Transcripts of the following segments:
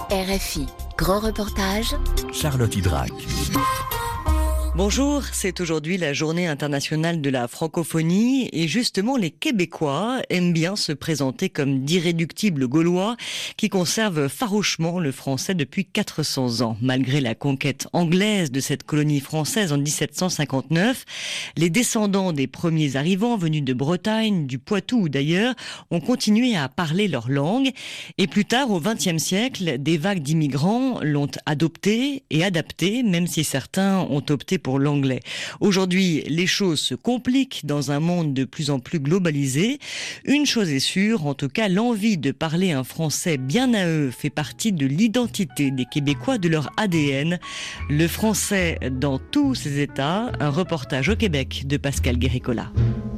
RFI, grand reportage. Charlotte Hydrac. Bonjour, c'est aujourd'hui la journée internationale de la francophonie et justement les Québécois aiment bien se présenter comme d'irréductibles Gaulois qui conservent farouchement le français depuis 400 ans. Malgré la conquête anglaise de cette colonie française en 1759, les descendants des premiers arrivants venus de Bretagne, du Poitou ou d'ailleurs ont continué à parler leur langue et plus tard au XXe siècle, des vagues d'immigrants l'ont adopté et adapté, même si certains ont opté pour l'anglais. Aujourd'hui, les choses se compliquent dans un monde de plus en plus globalisé. Une chose est sûre, en tout cas, l'envie de parler un français bien à eux fait partie de l'identité des Québécois, de leur ADN. Le français dans tous ses états, un reportage au Québec de Pascal Guéricola.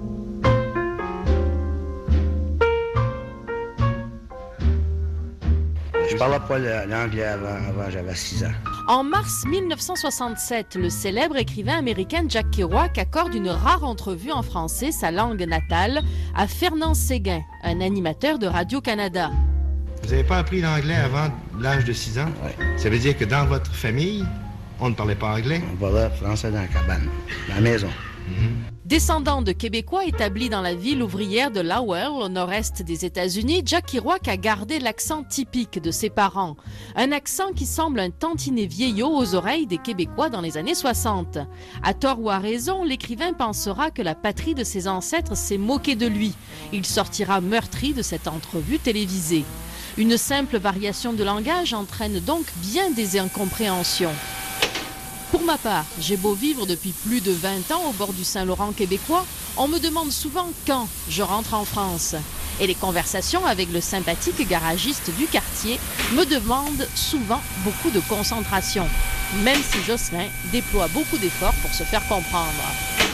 Je parlais pas l'anglais avant j'avais 6 ans. En mars 1967, le célèbre écrivain américain Jack Kerouac accorde une rare entrevue en français, sa langue natale, à Fernand Séguin, un animateur de Radio-Canada. Vous n'avez pas appris l'anglais avant l'âge de 6 ans? Oui. Ça veut dire que dans votre famille, on ne parlait pas anglais? On parlait français dans la cabane, dans la maison. Descendant de Québécois établis dans la ville ouvrière de Lowell, au nord-est des États-Unis, Jack Kerouac a gardé l'accent typique de ses parents. Un accent qui semble un tantinet vieillot aux oreilles des Québécois dans les années 60. À tort ou à raison, l'écrivain pensera que la patrie de ses ancêtres s'est moquée de lui. Il sortira meurtri de cette entrevue télévisée. Une simple variation de langage entraîne donc bien des incompréhensions. Pour ma part, j'ai beau vivre depuis plus de 20 ans au bord du Saint-Laurent québécois, on me demande souvent quand je rentre en France. Et les conversations avec le sympathique garagiste du quartier me demandent souvent beaucoup de concentration, même si Jocelyn déploie beaucoup d'efforts pour se faire comprendre.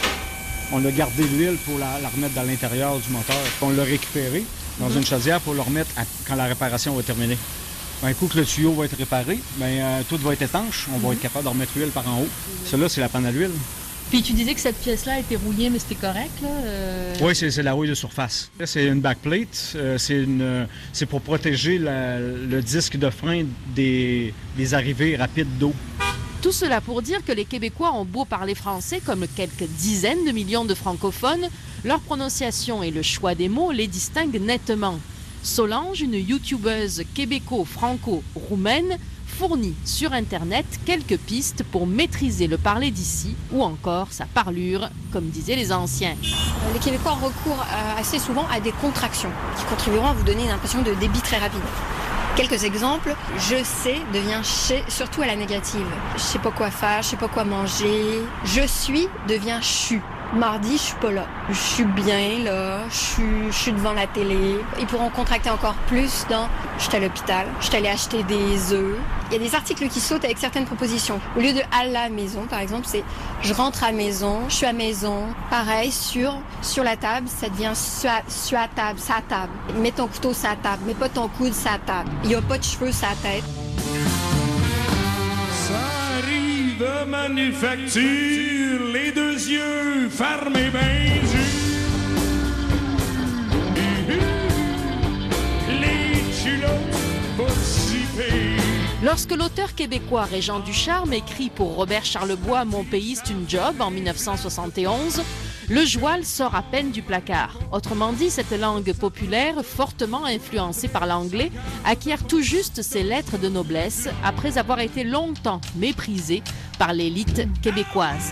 On a gardé l'huile pour la remettre dans l'intérieur du moteur. On l'a récupéré dans une chaudière pour le remettre quand la réparation va terminer. Un coup que le tuyau va être réparé, tout va être étanche. On va être capable de remettre l'huile par en haut. Celle-là, c'est la panne à l'huile. Puis tu disais que cette pièce-là était rouillée, mais c'était correct, là? Oui, c'est la rouille de surface. Là, c'est une backplate. C'est pour protéger le disque de frein des arrivées rapides d'eau. Tout cela pour dire que les Québécois ont beau parler français comme quelques dizaines de millions de francophones, leur prononciation et le choix des mots les distinguent nettement. Solange, une youtubeuse québéco-franco-roumaine, fournit sur Internet quelques pistes pour maîtriser le parler d'ici ou encore sa parlure, comme disaient les anciens. Les Québécois recourent assez souvent à des contractions qui contribueront à vous donner une impression de débit très rapide. Quelques exemples, je sais devient chez, surtout à la négative. Je sais pas quoi faire, je sais pas quoi manger. Je suis devient chu. Mardi, je suis pas là. Je suis bien là, je suis devant la télé. Ils pourront contracter encore plus dans je suis à l'hôpital, je suis allé acheter des œufs. Il y a des articles qui sautent avec certaines propositions. Au lieu de à la maison, par exemple, c'est je rentre à maison, je suis à maison. Pareil, sur la table, ça devient sur la table, sa table. Mets ton couteau sur la table, mets pas ton coude sur la table. Il y a pas de cheveux sur la tête. Ça arrive à manufacture, les deux yeux fermés bien les culottes pas zippées. Lorsque l'auteur québécois Régent Ducharme écrit pour Robert Charlebois « Mon pays, c'est une job » en 1971, le joual sort à peine du placard. Autrement dit, cette langue populaire, fortement influencée par l'anglais, acquiert tout juste ses lettres de noblesse après avoir été longtemps méprisée par l'élite québécoise.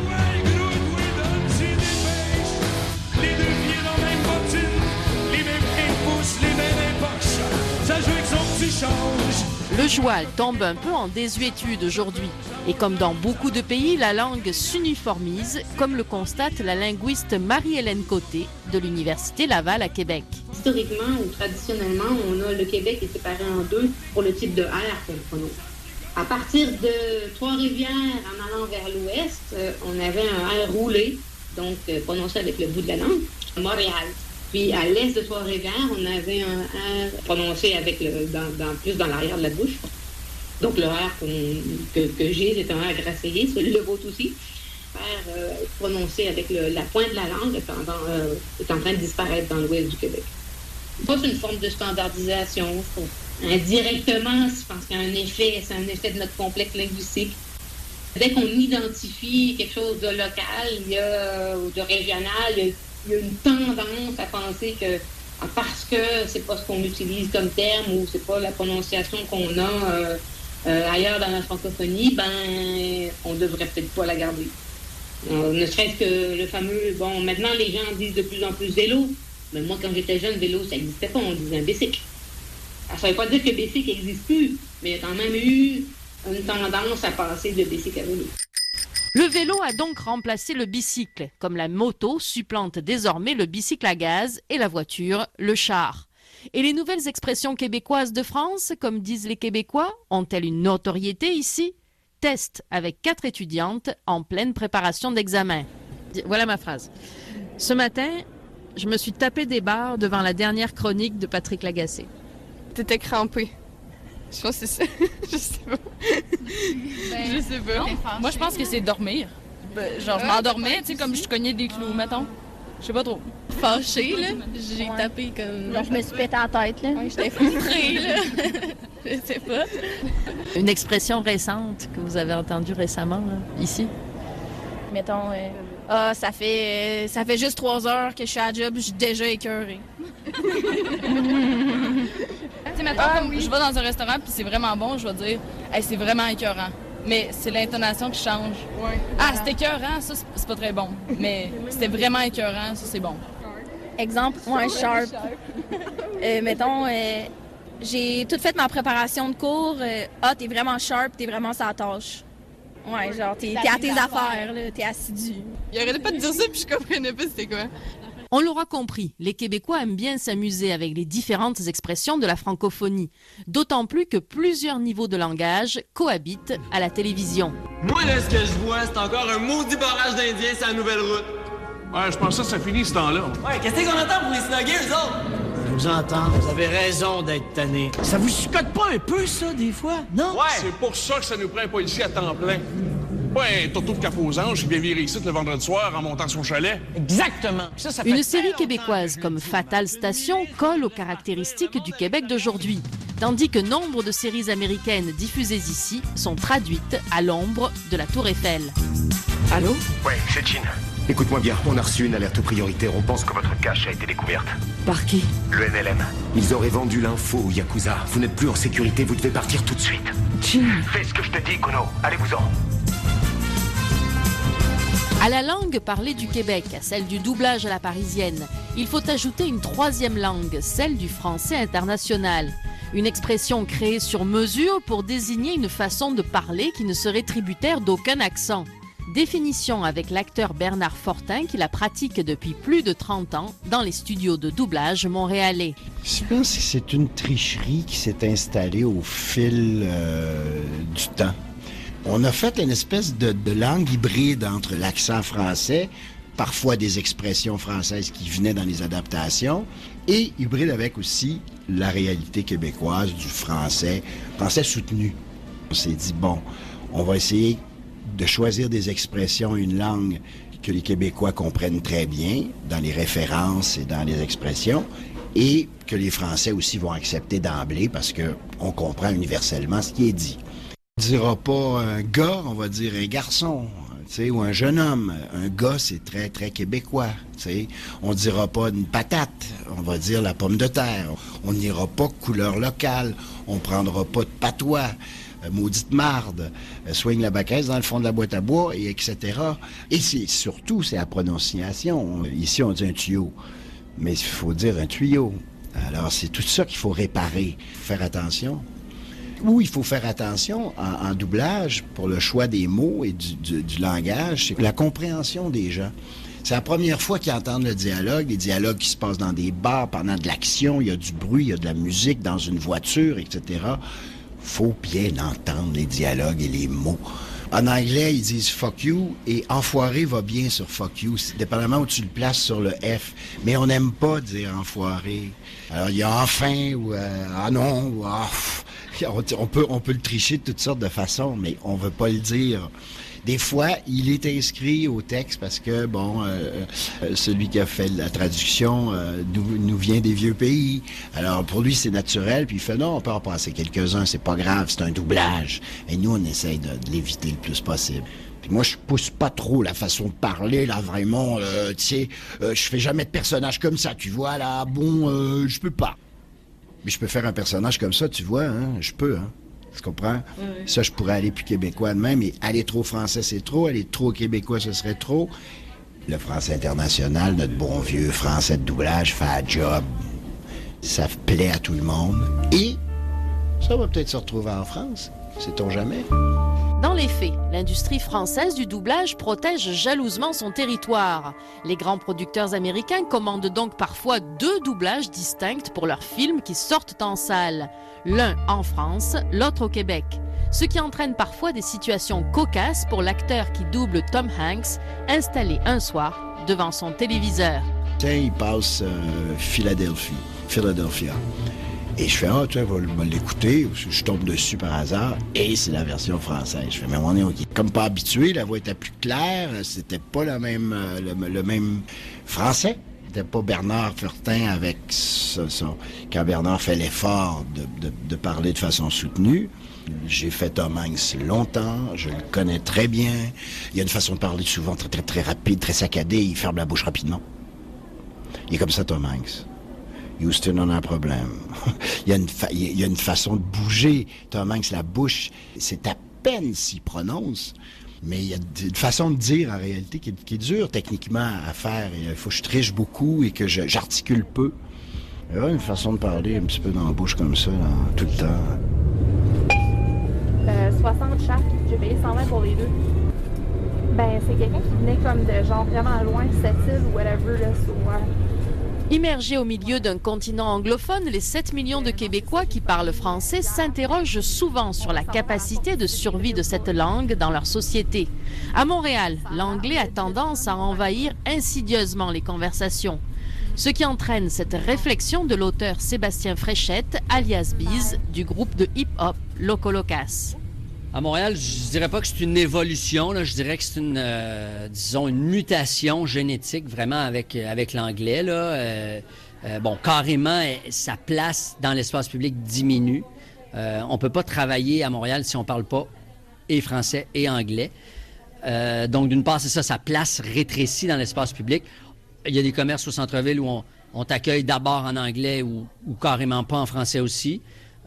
Les deux pieds dans la même bottine, les mêmes pouces, les mêmes poches, ça joue avec son petit change. Le joual tombe un peu en désuétude aujourd'hui. Et comme dans beaucoup de pays, la langue s'uniformise, comme le constate la linguiste Marie-Hélène Côté de l'Université Laval à Québec. Historiquement ou traditionnellement, le Québec est séparé en deux pour le type de R qu'on prononce. À partir de Trois-Rivières, en allant vers l'ouest, on avait un R roulé, donc prononcé avec le bout de la langue, Montréal. Puis à l'est de Trois-Rivières, on avait un R prononcé avec plus dans l'arrière de la bouche. Donc le R que j'ai, c'est un R grassé, le vôtre aussi. R prononcé avec la pointe de la langue est en train de disparaître dans l'ouest du Québec. Pas une forme de standardisation, je trouve. Indirectement, je pense qu'il y a un effet, c'est un effet de notre complexe linguistique. Dès qu'on identifie quelque chose de local ou de régional, il y a une tendance à penser que parce que c'est pas ce qu'on utilise comme terme ou c'est pas la prononciation qu'on a ailleurs dans la francophonie, ben on devrait peut-être pas la garder. Ne serait-ce que le fameux, bon, maintenant les gens disent de plus en plus vélo, mais moi quand j'étais jeune, vélo ça n'existait pas, on disait un bicycle. Ça ne veut pas dire que bicycle n'existe plus, mais il y a quand même eu une tendance à passer de bicycle à vélo. Le vélo a donc remplacé le bicycle, comme la moto supplante désormais le bicycle à gaz et la voiture, le char. Et les nouvelles expressions québécoises de France, comme disent les Québécois, ont-elles une notoriété ici? Test avec 4 étudiantes en pleine préparation d'examen. Voilà ma phrase. Ce matin, je me suis tapé des barres devant la dernière chronique de Patrick Lagacé. T'étais crampée. Je pense que c'est ça. Je sais pas. Je sais pas. Moi, je pense que c'est dormir. Genre, je m'endormais, tu sais, comme je cognais des clous, mettons. Je sais pas trop. Fâchée, là. J'ai tapé comme... Genre, je me suis pété la tête, là. Ouais, j'étais frustrée, là. Je sais pas. Une expression récente que vous avez entendue récemment, là, ici? Mettons, ça fait juste 3 heures que je suis à la job, je suis déjà écœurée. Tu sais, mettons, comme je vais dans un restaurant puis c'est vraiment bon, je vais dire hey, c'est vraiment écœurant. Mais c'est l'intonation qui change. Ouais. Ah, c'était écœurant, ça, c'est pas très bon. Mais c'était vraiment écœurant, ça, c'est bon. Exemple, sharp. Mettons, j'ai tout fait ma préparation de cours. T'es vraiment sharp, t'es vraiment sa tâche. Ouais, genre, t'es à tes affaires, là, t'es assidu. Il arrêtait pas de dire ça puis je comprenais pas c'était quoi. On l'aura compris, les Québécois aiment bien s'amuser avec les différentes expressions de la francophonie, d'autant plus que plusieurs niveaux de langage cohabitent à la télévision. Moi, là, ce que je vois, c'est encore un maudit barrage d'Indiens sur la nouvelle route. Ouais, je pense que ça finit ce temps-là. Ouais, qu'est-ce qu'on entend pour les snugger, eux autres? Je vous entends, vous avez raison d'être tanné. Ça vous chicote pas un peu, ça, des fois? Non? Ouais. C'est pour ça que ça nous prend un policier à temps plein. Ouais, Toto de Cap aux Anges qui vient virer ici le vendredi soir en montant son chalet. Exactement. Ça fait une série québécoise comme Fatale Station colle aux caractéristiques du Québec d'aujourd'hui, tandis que nombre de séries américaines diffusées ici sont traduites à l'ombre de la Tour Eiffel. Allô? Ouais, c'est Chin. Écoute-moi bien, on a reçu une alerte prioritaire. On pense que votre cache a été découverte. Par qui? Le NLM. Ils auraient vendu l'info au Yakuza. Vous n'êtes plus en sécurité, vous devez partir tout de suite. Chin. Fais ce que je te dis, Kono. Allez-vous-en. À la langue parlée du Québec, à celle du doublage à la parisienne, il faut ajouter une 3e langue, celle du français international. Une expression créée sur mesure pour désigner une façon de parler qui ne serait tributaire d'aucun accent. Définition avec l'acteur Bernard Fortin qui la pratique depuis plus de 30 ans dans les studios de doublage montréalais. Je pense que c'est une tricherie qui s'est installée au fil du temps. On a fait une espèce de langue hybride entre l'accent français, parfois des expressions françaises qui venaient dans les adaptations, et hybride avec aussi la réalité québécoise du français soutenu. On s'est dit, bon, on va essayer de choisir des expressions, une langue que les Québécois comprennent très bien dans les références et dans les expressions, et que les Français aussi vont accepter d'emblée parce qu'on comprend universellement ce qui est dit. On ne dira pas un gars, on va dire un garçon, ou un jeune homme. Un gars, c'est très, très québécois. T'sais. On ne dira pas une patate, on va dire la pomme de terre. On n'ira pas couleur locale, on ne prendra pas de patois, maudite marde, soigne la baquette dans le fond de la boîte à bois, et etc. Et surtout, c'est la prononciation. Ici, on dit un tuyau, mais il faut dire un tuyau. Alors, c'est tout ça qu'il faut réparer, faire attention. Où il faut faire attention en doublage pour le choix des mots et du langage, c'est la compréhension des gens. C'est la première fois qu'ils entendent le dialogue, des dialogues qui se passent dans des bars pendant de l'action, il y a du bruit, il y a de la musique dans une voiture, etc. Faut bien entendre les dialogues et les mots. En anglais, ils disent « fuck you » et « enfoiré » va bien sur « fuck you », dépendamment où tu le places sur le F. Mais on n'aime pas dire « enfoiré ». Alors, il y a « enfin » ou « ah non » ou « ah ». On peut le tricher de toutes sortes de façons, mais on ne veut pas le dire. Des fois, il est inscrit au texte parce que, celui qui a fait la traduction nous vient des vieux pays. Alors, pour lui, c'est naturel. Puis il fait, non, on peut en passer quelques-uns, c'est pas grave, c'est un doublage. Et nous, on essaye de l'éviter le plus possible. Puis moi, je pousse pas trop la façon de parler, là, vraiment, tu sais, je fais jamais de personnage comme ça, tu vois, là, je peux pas. Mais je peux faire un personnage comme ça, tu vois, hein, je peux, hein. Tu comprends? Oui. Ça, je pourrais aller plus québécois de même, mais aller trop français, c'est trop. Aller trop québécois, ce serait trop. Le français international, notre bon vieux français de doublage, fait un job. Ça plaît à tout le monde. Et ça va peut-être se retrouver en France. Sait-on jamais? Dans les faits, l'industrie française du doublage protège jalousement son territoire. Les grands producteurs américains commandent donc parfois 2 doublages distincts pour leurs films qui sortent en salle. L'un en France, l'autre au Québec. Ce qui entraîne parfois des situations cocasses pour l'acteur qui double Tom Hanks, installé un soir devant son téléviseur. Tiens, il passe Philadelphia. Et je fais, tu vois, je vais l'écouter. Je tombe dessus par hasard. Et c'est la version française. Je fais, mais on est OK. Comme pas habitué, la voix était plus claire. C'était pas le même français. C'était pas Bernard Fortin avec ça. Quand Bernard fait l'effort de parler de façon soutenue. J'ai fait Tom Hanks longtemps. Je le connais très bien. Il y a une façon de parler souvent très, très, très rapide, très saccadée. Il ferme la bouche rapidement. Il est comme ça, Tom Hanks. Houston, on a un problème. il y a une façon de bouger. Tom Hanks, la bouche, c'est à peine s'il prononce, mais il y a une façon de dire, en réalité, qui est dure techniquement à faire. Il faut que je triche beaucoup et que j'articule peu. Il y a une façon de parler un petit peu dans la bouche comme ça, là, tout le temps. 60 chaque. J'ai payé 120 pour les 2. C'est quelqu'un qui venait comme de genre vraiment loin, cette île ou whatever, là, Immergés au milieu d'un continent anglophone, les 7 millions de Québécois qui parlent français s'interrogent souvent sur la capacité de survie de cette langue dans leur société. À Montréal, l'anglais a tendance à envahir insidieusement les conversations. Ce qui entraîne cette réflexion de l'auteur Sébastien Fréchette, alias Biz, du groupe de hip-hop Loco Locas. À Montréal, je dirais pas que c'est une évolution, là. Je dirais que c'est une mutation génétique vraiment avec l'anglais, là. Carrément, sa place dans l'espace public diminue. On peut pas travailler à Montréal si on parle pas et français et anglais. Donc, d'une part, c'est ça, sa place rétrécit dans l'espace public. Il y a des commerces au centre-ville où on t'accueille d'abord en anglais ou carrément pas en français aussi.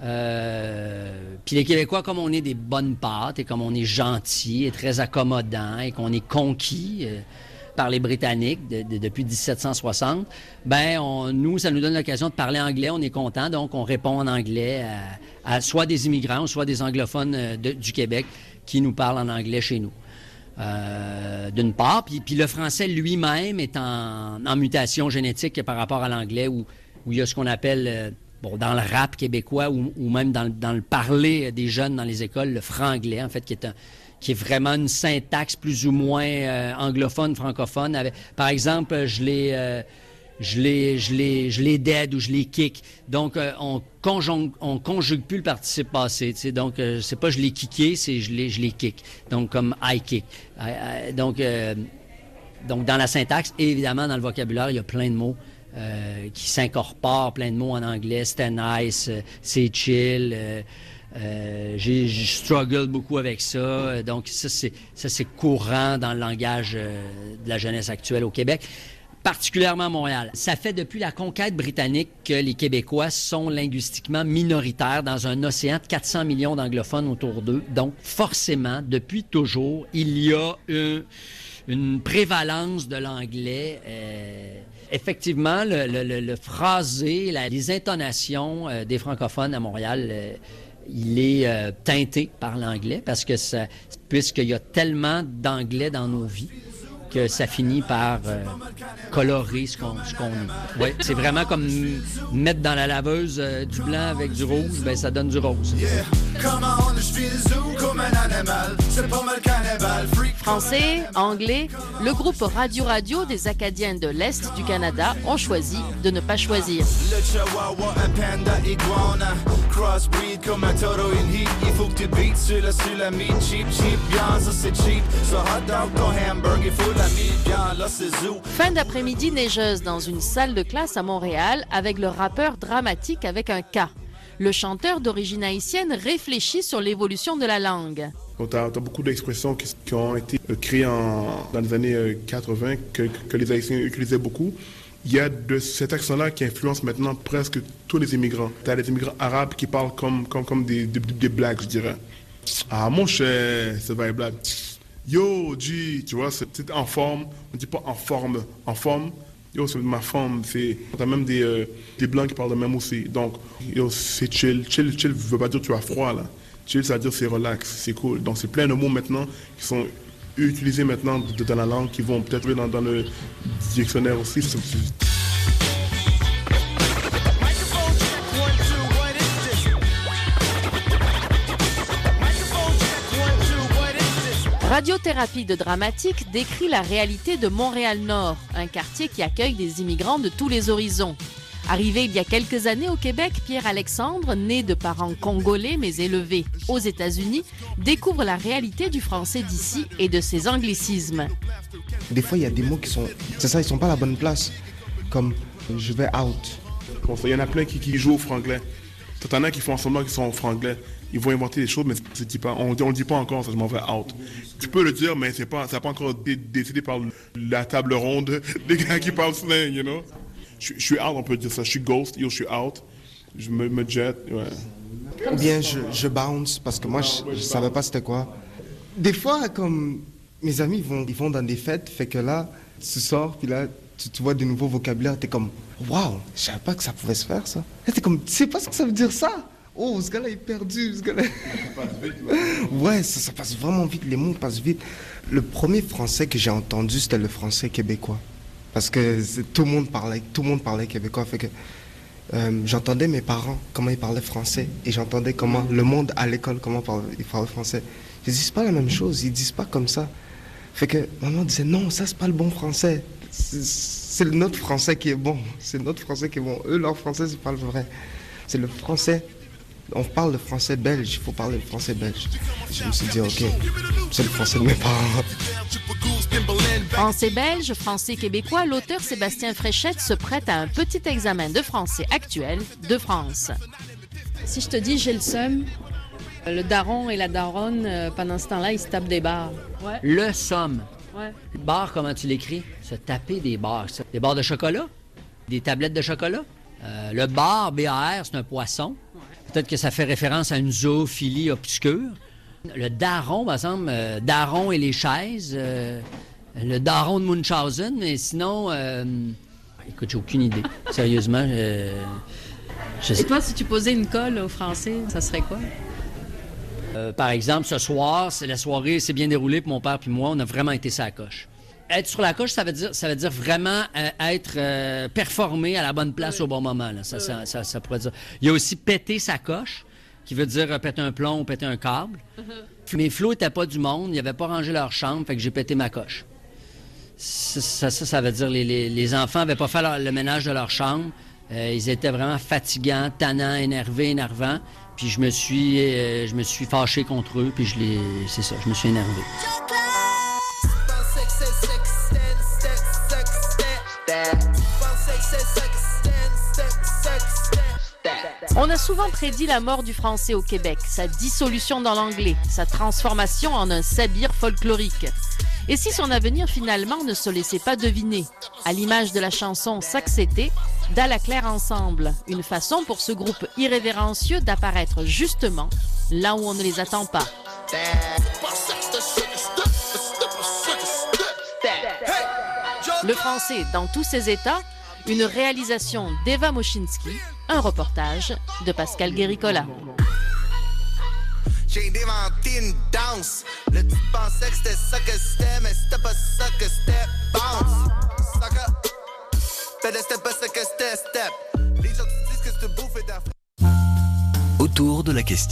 Puis les Québécois, comme on est des bonnes pâtes et comme on est gentils et très accommodants et qu'on est conquis par les Britanniques depuis 1760, nous, ça nous donne l'occasion de parler anglais, on est content, donc on répond en anglais à soit des immigrants ou soit des anglophones du Québec qui nous parlent en anglais chez nous. D'une part, puis le français lui-même est en mutation génétique par rapport à l'anglais où il y a ce qu'on appelle... dans le rap québécois ou même dans le parler des jeunes dans les écoles, le franglais, en fait, qui est vraiment une syntaxe plus ou moins anglophone, francophone. Par exemple, je les dead ou je les kick. Donc, on conjugue plus le participe passé. Tu sais, donc, c'est pas je les kické, c'est je les kick. Donc, comme I kick. Donc, dans la syntaxe et évidemment dans le vocabulaire, il y a plein de mots qui s'incorporent, plein de mots en anglais. C'était nice, c'est chill. Je struggle beaucoup avec ça. Donc, ça, c'est courant dans le langage de la jeunesse actuelle au Québec, particulièrement à Montréal. Ça fait depuis la conquête britannique que les Québécois sont linguistiquement minoritaires dans un océan de 400 millions d'anglophones autour d'eux. Donc, forcément, depuis toujours, il y a une prévalence de l'anglais. Effectivement, le phrasé, les intonations des francophones à Montréal, il est teinté par l'anglais parce que puisqu'il y a tellement d'anglais dans nos vies que ça finit par colorer ce qu'on est. Ouais, c'est vraiment comme mettre dans la laveuse du blanc avec du rouge, ça donne du rose. Français, anglais, le groupe Radio des Acadiens de l'Est du Canada ont choisi de ne pas choisir. crossbreed comme un taureau in heat. Il faut que tu beats sur la meat. Cheap, bien, ça c'est cheap. So hot dog, ton hamburger, il faut la meat. Bien, là c'est zoo. Fin d'après-midi neigeuse dans une salle de classe à Montréal avec le rappeur Dramatique avec un K. Le chanteur d'origine haïtienne réfléchit sur l'évolution de la langue. Tu as beaucoup d'expressions qui ont été créées dans les années 80 que les Haïtiens utilisaient beaucoup. Il y a de cet accent-là qui influence maintenant presque tous les immigrants. Tu as les immigrants arabes qui parlent comme des blacks, je dirais. Ah, mon cher, c'est vrai, blague. Yo, G, tu vois, c'est en forme. On ne dit pas en forme. En forme, yo, c'est ma forme. Tu as même des blancs qui parlent de même aussi. Donc, yo, c'est chill. Chill ne veut pas dire que tu as froid, là. Chill, ça veut dire c'est relax, c'est cool. Donc, c'est plein de mots maintenant qui sont utilisés maintenant dans la langue, qui vont peut-être dans le dictionnaire aussi. Radiothérapie de Dramatique décrit la réalité de Montréal-Nord, un quartier qui accueille des immigrants de tous les horizons. Arrivé il y a quelques années au Québec, Pierre-Alexandre, né de parents congolais mais élevé aux États-Unis, découvre la réalité du français d'ici et de ses anglicismes. Des fois, il y a des mots qui sont... C'est ça, ils sont pas à la bonne place. Comme « je vais out ». Il y en a plein qui jouent au franglais. T'en as qui font en semblant qu'ils sont au franglais. Ils vont inventer des choses, mais on ne le dit pas encore, ça, je m'en vais out. Tu peux le dire, mais ça n'a pas encore été décidé par la table ronde des gars qui parlent slang, you know. Je suis out, on peut dire ça. Je suis ghost, yo, je suis out. Je me jette, ouais. Ou bien je bounce, parce que moi, je savais pas c'était quoi. Des fois, comme mes amis, ils vont dans des fêtes, fait que là, tu sors, puis là, tu vois des nouveaux vocabulaires, t'es comme, waouh, je savais pas que ça pouvait se faire, ça. Et t'es comme, tu sais pas ce que ça veut dire, ça? Oh, ce gars-là est perdu, ce gars-là. Ça passe vite, ouais, ça passe vraiment vite, les mots passent vite. Le premier français que j'ai entendu, c'était le français québécois. Parce que tout le monde parlait québécois, fait que j'entendais mes parents, comment ils parlaient français, et j'entendais comment le monde à l'école, comment ils parlaient français. Ils disent pas la même chose, ils disent pas comme ça. Fait que maman disait, non, ça c'est pas le bon français. C'est notre français qui est bon. C'est notre français qui est bon. Eux, leur français, c'est pas le vrai. C'est le français. On parle le français belge, il faut parler le français belge. Je me suis dit, ok, c'est le français de mes parents. Français belge, français québécois, l'auteur Sébastien Fréchette se prête à un petit examen de français actuel de France. Si je te dis j'ai le seum, le daron et la daronne, pendant ce temps-là, ils se tapent des barres. Ouais. Le somme. Ouais. Barre, comment tu l'écris? Se taper des barres. Des barres de chocolat? Des tablettes de chocolat? Le bar, B-A-R, c'est un poisson. Peut-être que ça fait référence à une zoophilie obscure. Le daron, par exemple, daron et les chaises. Le daron de Munchausen, mais sinon... écoute, j'ai aucune idée. Sérieusement, je sais. Et toi, si tu posais une colle au français, ça serait quoi? Par exemple, ce soir, la soirée s'est bien déroulée pour mon père puis moi. On a vraiment été sur la coche. Être sur la coche, ça veut dire vraiment être performé à la bonne place au bon moment. Là. Ça pourrait dire. Il y a aussi péter sa coche, qui veut dire péter un plomb ou péter un câble. Mes flots n'étaient pas du monde, ils n'avaient pas rangé leur chambre, fait que j'ai pété ma coche. Ça veut dire les enfants n'avaient pas fait le ménage de leur chambre. Ils étaient vraiment fatigants, tannants, énervants. Puis je me suis fâché contre eux, puis c'est ça, je me suis énervé. On a souvent prédit la mort du français au Québec, sa dissolution dans l'anglais, sa transformation en un sabir folklorique. Et si son avenir finalement ne se laissait pas deviner, à l'image de la chanson Saxété d'Ala Claire Ensemble, une façon pour ce groupe irrévérencieux d'apparaître justement là où on ne les attend pas. Le français dans tous ses états, une réalisation d'Eva Moschinsky, un reportage de Pascal Guéricola. J'ai inventé une danse. Le type pensait que c'était ça que c'était, mais c'était pas ça que c'était. Bounce. Sucker. C'était pas ça que c'était, step. Les gens disent que c'est bouffé d'Afrique. Autour de la question.